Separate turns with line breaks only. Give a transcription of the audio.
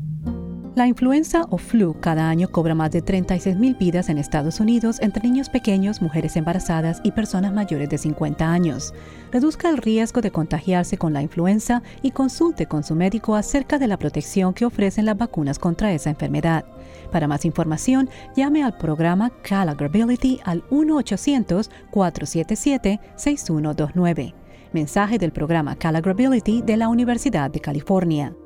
La influenza o flu cada año cobra más de 36,000 vidas en Estados Unidos entre niños pequeños, mujeres embarazadas y personas mayores de 50 años. Reduzca el riesgo de contagiarse con la influenza y consulte con su médico acerca de la protección que ofrecen las vacunas contra esa enfermedad. Para más información, llame al programa Caligrability al 1-800-477-6129. Mensaje del programa Caligrability de la Universidad de California.